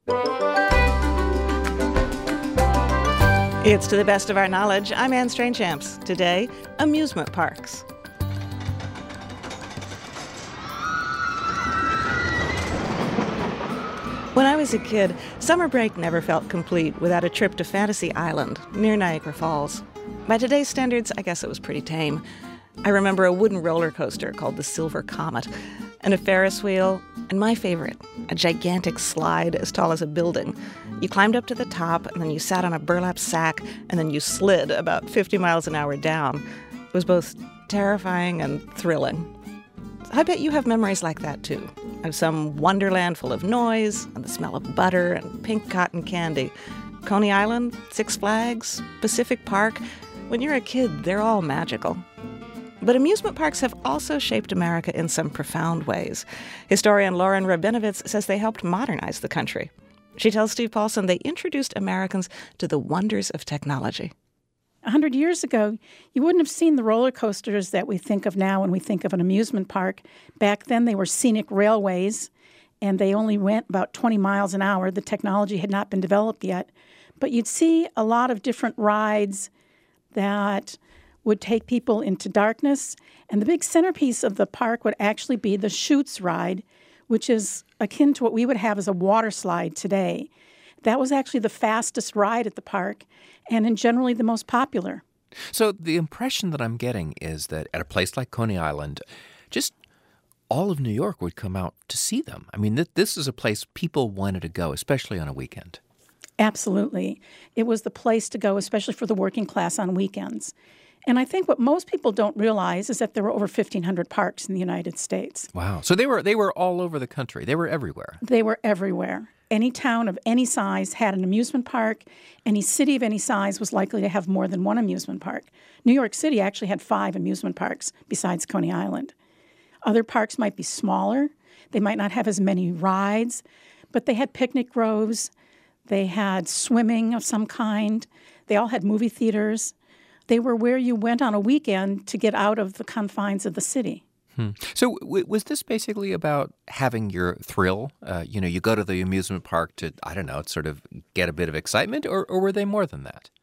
It's To the Best of Our Knowledge. I'm Anne Strainchamps. Today, amusement parks. When I was a kid, summer break never felt complete without a trip to Fantasy Island near Niagara Falls. By today's standards, I guess it was pretty tame. I remember a wooden roller coaster called the Silver Comet, and a Ferris wheel, and my favorite, a gigantic slide as tall as a building. You climbed up to the top, and then you sat on a burlap sack, and then you slid about 50 miles an hour down. It was both terrifying and thrilling. I bet you have memories like that, too, of some wonderland full of noise and the smell of butter and pink cotton candy. Coney Island, Six Flags, Pacific Park. When you're a kid, they're all magical. But amusement parks have also shaped America in some profound ways. Historian Lauren Rabinowitz says they helped modernize the country. She tells Steve Paulson they introduced Americans to the wonders of technology. 100 years ago, you wouldn't have seen the roller coasters that we think of now when we think of an amusement park. Back then, they were scenic railways, and they only went about 20 miles an hour. The technology had not been developed yet. But you'd see a lot of different rides that would take people into darkness. And the big centerpiece of the park would actually be the Chutes ride, which is akin to what we would have as a water slide today. That was actually the fastest ride at the park and generally the most popular. So the impression that I'm getting is that at a place like Coney Island, just all of New York would come out to see them. I mean, this is a place people wanted to go, especially on a weekend. Absolutely. It was the place to go, especially for the working class on weekends. And I think what most people don't realize is that there were over 1,500 parks in the United States. Wow. So they were all over the country. They were everywhere. They were everywhere. Any town of any size had an amusement park. Any city of any size was likely to have more than one amusement park. New York City actually had 5 amusement parks besides Coney Island. Other parks might be smaller. They might not have as many rides, but they had picnic groves. They had swimming of some kind. They all had movie theaters. They were where you went on a weekend to get out of the confines of the city. So was this basically about having your thrill? You go to the amusement park to, sort of get a bit of excitement, or were they more than that?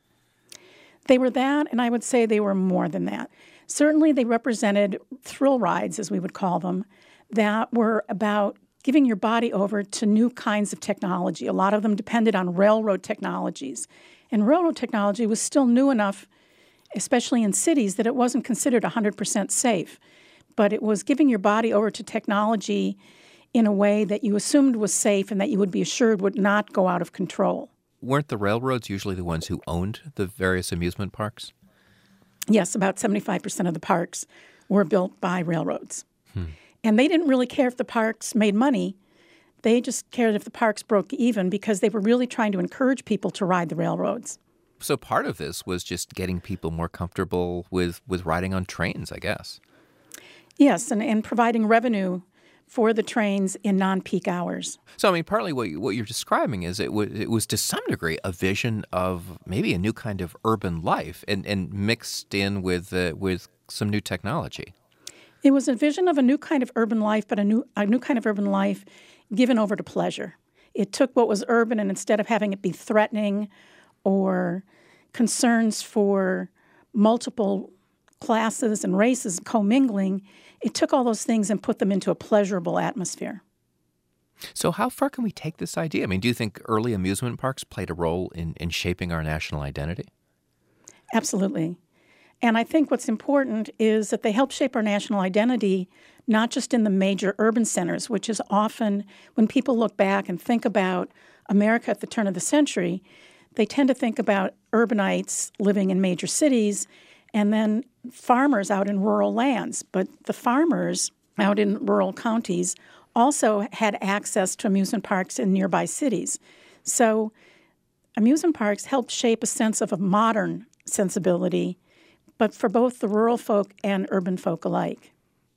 They were that, and I would say they were more than that. Certainly they represented thrill rides, as we would call them, that were about giving your body over to new kinds of technology. A lot of them depended on railroad technologies. And railroad technology was still new enough, especially in cities, that it wasn't considered 100% safe. But it was giving your body over to technology in a way that you assumed was safe and that you would be assured would not go out of control. Weren't the railroads usually the ones who owned the various amusement parks? Yes, about 75% of the parks were built by railroads. And they didn't really care if the parks made money. They just cared if the parks broke even because they were really trying to encourage people to ride the railroads. So part of this was just getting people more comfortable with riding on trains, I guess. Yes, and providing revenue for the trains in non-peak hours. So, I mean, partly what you're describing is it was to some degree a vision of maybe a new kind of urban life and mixed in with some new technology. It was a vision of a new kind of urban life, but a new kind of urban life given over to pleasure. It took what was urban, and instead of having it be threatening or concerns for multiple classes and races commingling, it took all those things and put them into a pleasurable atmosphere. So how far can we take this idea? I mean, do you think early amusement parks played a role in shaping our national identity? Absolutely. And I think what's important is that they help shape our national identity, not just in the major urban centers, which is often, when people look back and think about America at the turn of the century, they tend to think about urbanites living in major cities and then farmers out in rural lands. But the farmers out in rural counties also had access to amusement parks in nearby cities. So amusement parks helped shape a sense of a modern sensibility, but for both the rural folk and urban folk alike.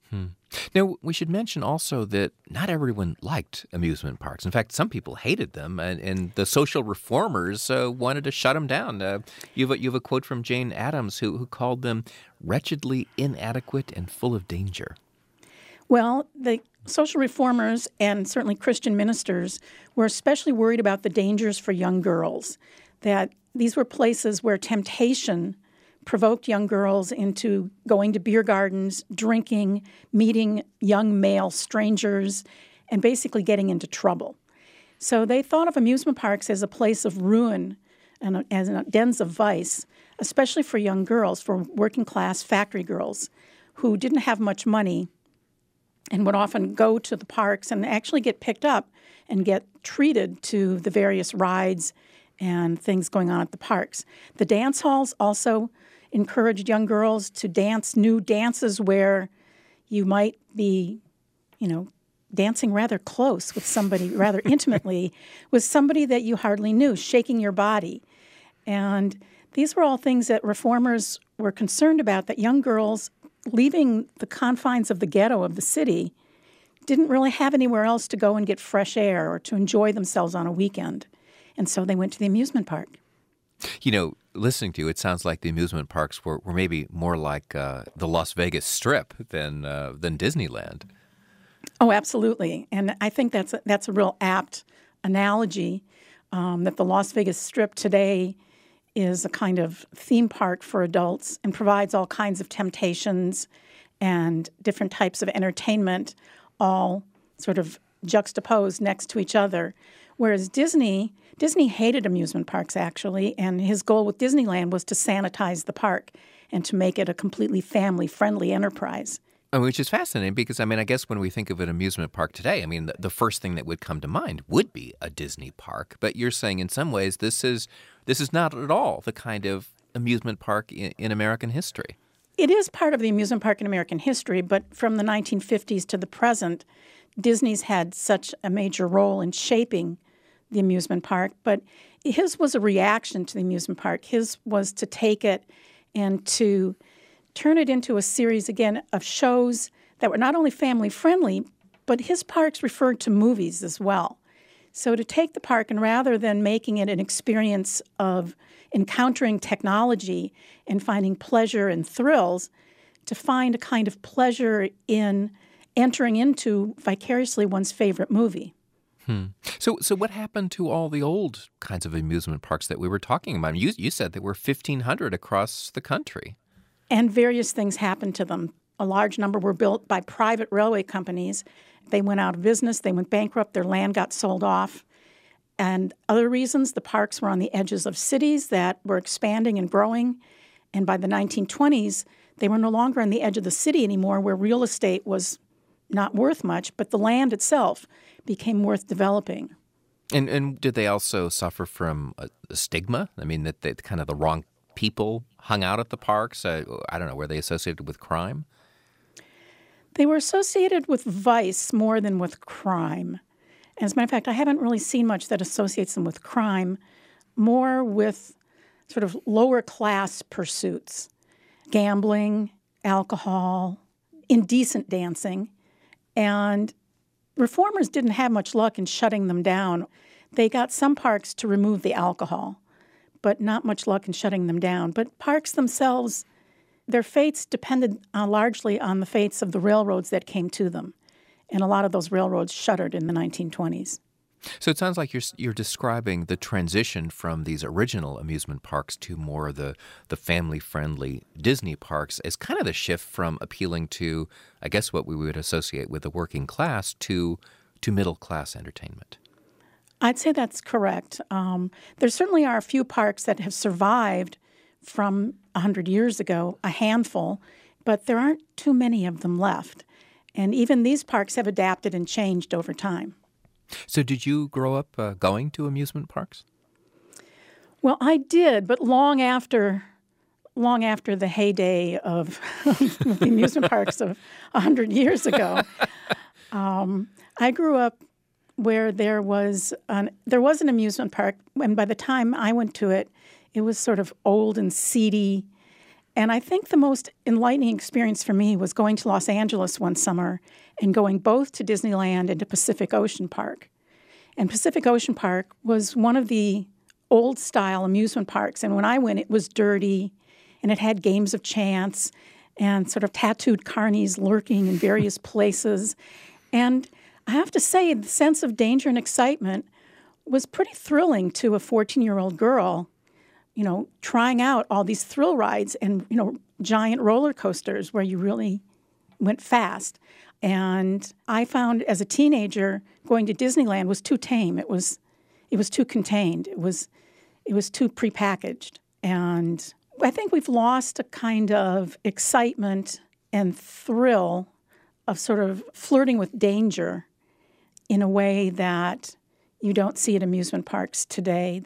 Now, we should mention also that not everyone liked amusement parks. In fact, some people hated them, and the social reformers wanted to shut them down. You have a quote from Jane Addams who called them wretchedly inadequate and full of danger. Well, the social reformers and certainly Christian ministers were especially worried about the dangers for young girls, that these were places where temptation provoked young girls into going to beer gardens, drinking, meeting young male strangers, and basically getting into trouble. So they thought of amusement parks as a place of ruin and as dens of vice, especially for young girls, for working-class factory girls who didn't have much money and would often go to the parks and actually get picked up and get treated to the various rides and things going on at the parks. The dance halls also encouraged young girls to dance new dances where you might be, dancing rather close with somebody, rather intimately, with somebody that you hardly knew, shaking your body. And these were all things that reformers were concerned about, that young girls leaving the confines of the ghetto of the city didn't really have anywhere else to go and get fresh air or to enjoy themselves on a weekend. And so they went to the amusement park. Listening to you, it sounds like the amusement parks were maybe more like the Las Vegas Strip than Disneyland. Oh, absolutely. And I think that's a real apt analogy, that the Las Vegas Strip today is a kind of theme park for adults and provides all kinds of temptations and different types of entertainment, all sort of juxtaposed next to each other. Whereas Disney hated amusement parks, actually, and his goal with Disneyland was to sanitize the park and to make it a completely family-friendly enterprise. Which is fascinating because, I guess when we think of an amusement park today, the first thing that would come to mind would be a Disney park. But you're saying in some ways this is not at all the kind of amusement park in American history. It is part of the amusement park in American history, but from the 1950s to the present, Disney's had such a major role in shaping the amusement park. But his was a reaction to the amusement park. His was to take it and to turn it into a series, again, of shows that were not only family-friendly, but his parks referred to movies as well. So to take the park and rather than making it an experience of encountering technology and finding pleasure and thrills, to find a kind of pleasure in entering into vicariously one's favorite movie. So what happened to all the old kinds of amusement parks that we were talking about? You said there were 1,500 across the country. And various things happened to them. A large number were built by private railway companies. They went out of business. They went bankrupt. Their land got sold off. And other reasons, the parks were on the edges of cities that were expanding and growing. And by the 1920s, they were no longer on the edge of the city anymore, where real estate was not worth much, but the land itself became worth developing. And did they also suffer from a stigma? That kind of the wrong people hung out at the parks? I don't know, were they associated with crime? They were associated with vice more than with crime. And as a matter of fact, I haven't really seen much that associates them with crime, more with sort of lower class pursuits, gambling, alcohol, indecent dancing. And reformers didn't have much luck in shutting them down. They got some parks to remove the alcohol, but not much luck in shutting them down. But parks themselves, their fates depended largely on the fates of the railroads that came to them. And a lot of those railroads shuttered in the 1920s. So it sounds like you're describing the transition from these original amusement parks to more the family-friendly Disney parks as kind of the shift from appealing to, I guess, what we would associate with the working class to middle-class entertainment. I'd say that's correct. There certainly are a few parks that have survived from 100 years ago, a handful, but there aren't too many of them left. And even these parks have adapted and changed over time. So did you grow up going to amusement parks? Well, I did, but long after the heyday of the amusement parks of 100 years ago. I grew up where there was an amusement park, and by the time I went to it, it was sort of old and seedy. And I think the most enlightening experience for me was going to Los Angeles one summer and going both to Disneyland and to Pacific Ocean Park. And Pacific Ocean Park was one of the old-style amusement parks. And when I went, it was dirty, and it had games of chance, and sort of tattooed carnies lurking in various places. And I have to say, the sense of danger and excitement was pretty thrilling to a 14-year-old girl, trying out all these thrill rides and, giant roller coasters where you really went fast. And I found as a teenager going to Disneyland was too tame. It was too contained. It was too prepackaged. And I think we've lost a kind of excitement and thrill of sort of flirting with danger in a way that you don't see at amusement parks today.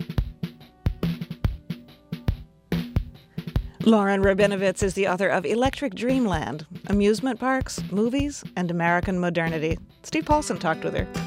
Lauren Rabinovitz is the author of Electric Dreamland, Amusement Parks, Movies, and American Modernity. Steve Paulson talked with her.